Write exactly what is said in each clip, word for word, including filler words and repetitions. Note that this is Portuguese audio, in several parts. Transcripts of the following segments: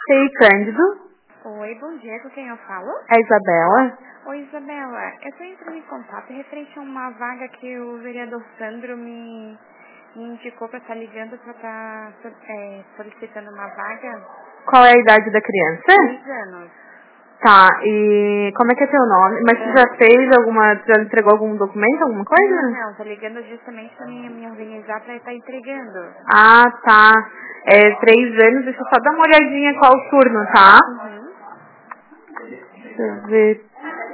Sei, Cândido. Oi, bom dia, com quem eu falo? É Isabela. Oi, Isabela, eu estou entrando em contato referente a uma vaga que o vereador Sandro me, me indicou para estar ligando para estar é, solicitando uma vaga. Qual é a idade da criança? Três anos. Tá, e como é que é teu nome? Mas você É. já fez alguma, já entregou algum documento, alguma coisa? Não, não, tô ligando justamente para me, me organizar para estar entregando. Ah, tá. É três anos, deixa eu só dar uma olhadinha qual o turno, tá? Uhum. Deixa eu ver.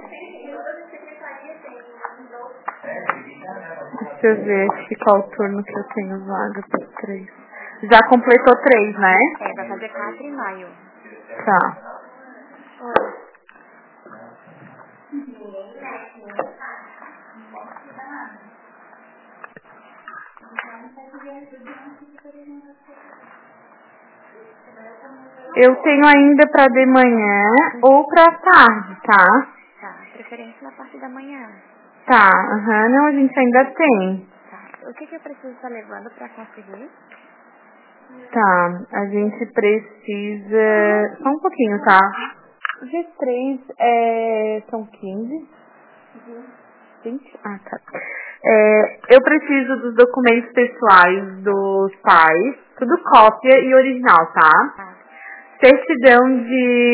Deixa eu ver aqui qual o turno que eu tenho vaga para três. Já completou três, né? É, vai fazer quatro em maio. Tá. Oi. Eu tenho ainda pra de manhã ou pra tarde, tá? Tá, preferência na parte da manhã. Tá, aham, não, a gente ainda tem. Tá, o que, que eu preciso estar levando para conseguir? Tá, a gente precisa... Só um pouquinho, tá? G três é... são quinze? vinte? Ah, tá. É, eu preciso dos documentos pessoais dos pais, tudo cópia e original, tá? Tá. Certidão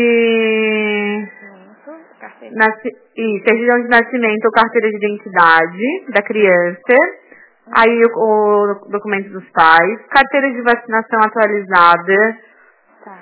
de... Nascimento, carteira. Nasci... Ih, certidão de nascimento ou carteira de identidade da criança. Aí o, o documento dos pais. Carteira de vacinação atualizada. Tá.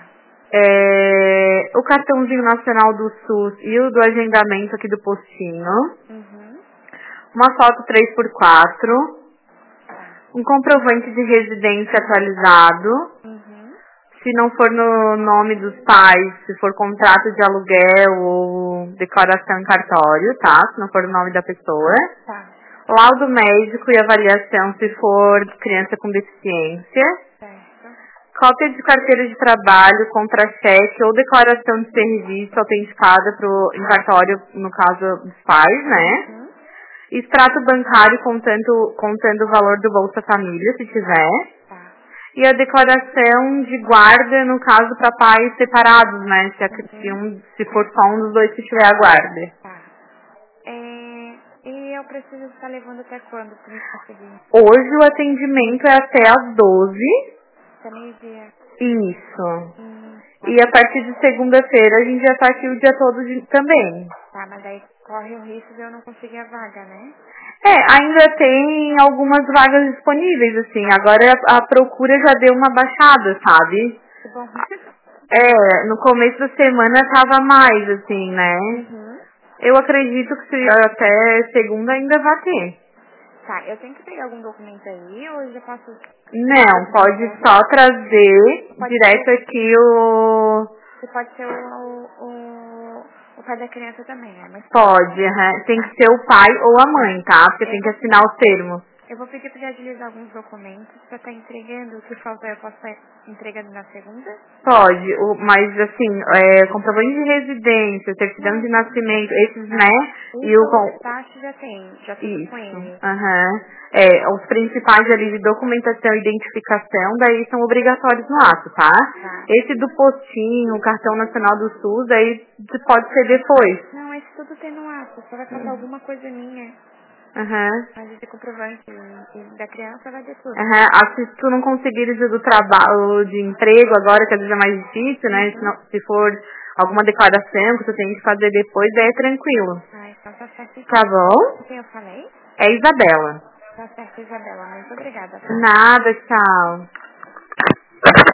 É, o cartãozinho nacional do SUS e o do agendamento aqui do postinho. Uhum. Uma foto três por quatro. Tá. Um comprovante de residência atualizado. Uhum. Se não for no nome dos pais, se for contrato de aluguel ou declaração em cartório, tá? Se não for o nome da pessoa. Tá. Laudo médico e avaliação se for criança com deficiência. Certo. Cópia de carteira de trabalho, contra-cheque ou declaração de serviço autenticada pro, em cartório, no caso dos pais, né? Uhum. Extrato bancário contando, contando o valor do Bolsa Família, se tiver. Tá. E a declaração de guarda, no caso, para pais separados, né? Se, a- se, Uhum. um, se for só um dos dois que tiver a guarda. Tá. É, e eu preciso estar levando até quando pra me conseguir? Hoje o atendimento é até às doze. Até meio-dia. Isso. Hum, E tá. a partir de segunda-feira a gente já tá aqui o dia todo de- também. Tá, mas aí corre o risco de eu não conseguir a vaga, né? É, ainda tem algumas vagas disponíveis, assim. Agora a, a procura já deu uma baixada, sabe? Que bom. É, no começo da semana tava mais, assim, né? Uhum. Eu acredito que se até segunda ainda vai ter. Tá, eu tenho que pegar algum documento aí ou eu já posso pegar Não, certidão de pode nascimento? só trazer Pode direto ser, aqui o... você pode ser o, o, o pai da criança também, né? Mas Pode, aham. Tem tá. que ser o pai ou a mãe, tá? Porque Eu tem que vou assinar pedir, os termos. eu vou pedir para agilizar alguns documentos para estar entregando. O que falta eu posso estar entregando na segunda? Pode, o- mas assim, é, comprovante de residência, certidão Não, de nascimento, esses, né? E o isso o com- despacho já tem, já tudo com isso, ele. aham. É, os principais ali de documentação e identificação, daí são obrigatórios no ato, tá? Tá. Esse do postinho, o cartão nacional do SUS, daí pode ser depois. Não, esse tudo tem no ato, só vai faltar alguma coisa minha. Aham. Mas de comprovante e, e da criança vai ter tudo. Aham. Ah, se tu não conseguires o do trabalho, de emprego agora, que às vezes é mais difícil, né? Se, Uhum. não- se for alguma declaração que tu tem que fazer depois, daí é tranquilo. Ah, então tá certo Tá então. bom? O que eu falei? É Isabela. Tá certo, Isabela. Muito obrigada, tá? Nada, tchau.